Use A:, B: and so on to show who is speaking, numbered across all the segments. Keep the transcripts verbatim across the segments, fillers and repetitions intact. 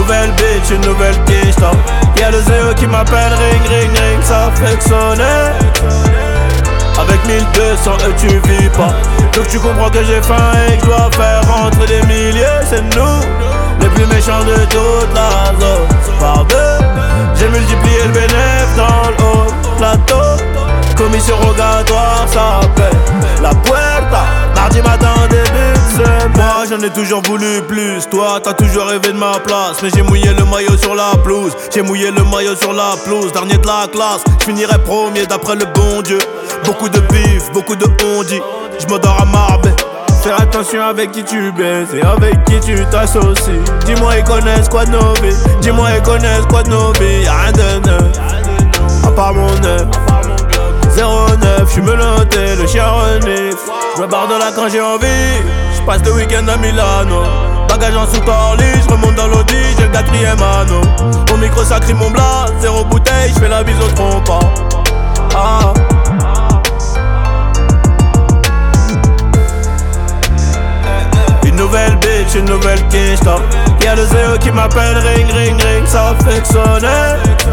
A: nouvelle bitch, une nouvelle quiche. Y'a le zéro qui m'appelle, ring ring ring, ça fait que sonner. Avec mille deux cents eux tu vis pas. Donc tu comprends que j'ai faim et que je dois faire rentrer des milliers. C'est nous, les plus méchants de toute la zone. Par deux, j'ai multiplié le bénéfice dans le haut plateau. Commission rogatoire, ça paie. La puerta, mardi matin début de semaine. Moi j'en ai toujours voulu plus. Toi t'as toujours rêvé de ma place. Mais j'ai mouillé le maillot sur la pelouse. J'ai mouillé le maillot sur la pelouse. Dernier de la classe, je finirai premier d'après le bon Dieu. Beaucoup de bif, beaucoup de on-dit. Je m'endors à Marbella. Fais attention avec qui tu baises et avec qui tu t'associes. Dis-moi ils connaissent quoi de nos vies. Dis-moi ils connaissent quoi de nos vies. Y'a rien de neuf, à part mon œuf. zéro neuf, j'suis menotté, le chien renifle. J'me barre de là quand j'ai envie. J'passe le week-end à Milano. Bagage en sous-corlis, j'remonte dans l'audi, j'ai le quatrième anneau. Mon micro ça crie mon blas, zéro bouteille, j'fais la bise au trompe. Ah. Une nouvelle bitch, une nouvelle quiche. Y'a le zéro qui m'appelle, ring ring ring, ça fait que sonner.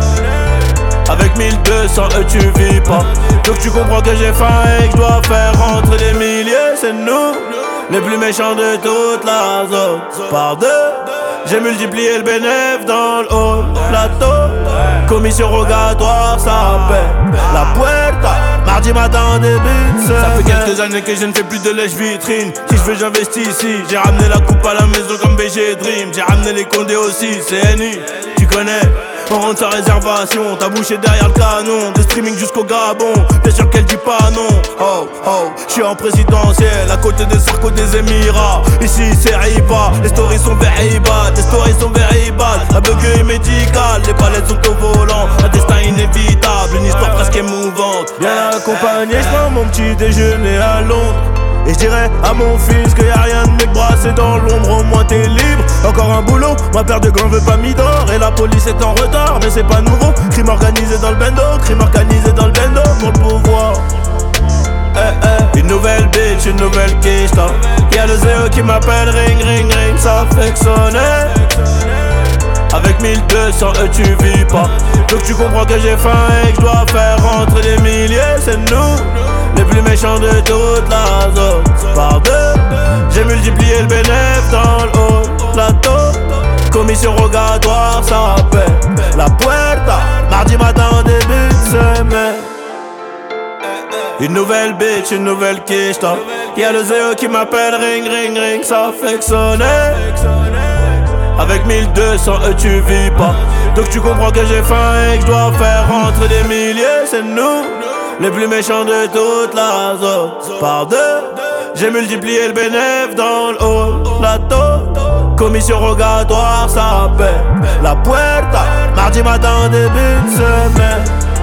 A: Avec mille deux cents eux tu vis pas. Donc tu comprends que j'ai faim et que je dois faire rentrer des milliers. C'est nous, les plus méchants de toute la zone. Par deux, j'ai multiplié le bénéfice dans le haut plateau. Commission rogatoire, ça paie. La puerta, mardi matin début de semaine. Ça fait quelques années que je ne fais plus de lèche-vitrine. Si je veux j'investis ici. J'ai ramené la coupe à la maison comme B G Dream. J'ai ramené les condés aussi, C N I, tu connais. On rentre sa réservation, t'as bouché derrière le canon. De streaming jusqu'au Gabon, bien sûr qu'elle dit pas non. Oh oh, j'suis en présidentiel, à côté des Sarko des Émirats. Ici c'est Riba, les stories sont very bad. Les stories sont very bad, la bug est médicale. Les palettes sont au volant, un destin inévitable. Une histoire presque émouvante. Bien accompagné, j'prends mon petit déjeuner à Londres. Et je dirais à mon fils qu'il y a rien de mieux que brasser dans l'ombre, au moins t'es libre. Encore un boulot, ma paire de gants veut pas m'y d'or. Et la police est en retard, mais c'est pas nouveau. Crime organisé dans le bendo, crime organisé dans le bendo pour le pouvoir. Eh, eh. Une nouvelle bitch, une nouvelle quiche. Y'a le zéro qui m'appelle, ring ring ring, ça fait que sonner. Avec mille deux cents eux tu vis pas. Donc tu comprends que j'ai faim et que je dois faire rentrer des milliers. C'est nous, les plus méchants de toute la zone. Par deux, j'ai multiplié le bénéfice dans le haut plateau. Commission rogatoire, ça paie. La puerta, mardi matin début de semaine. Une nouvelle bitch, une nouvelle quiche. Y'a le zéro qui m'appelle, ring ring ring, ça fait que sonner. Avec mille deux cents eux tu vis pas. Donc tu comprends que j'ai faim et que je dois faire rentrer des milliers. C'est nous, les plus méchants de toute la zone. Par deux, j'ai multiplié le bénéfice dans le haut plateau. Commission rogatoire, ça paie. La puerta, mardi matin début de semaine.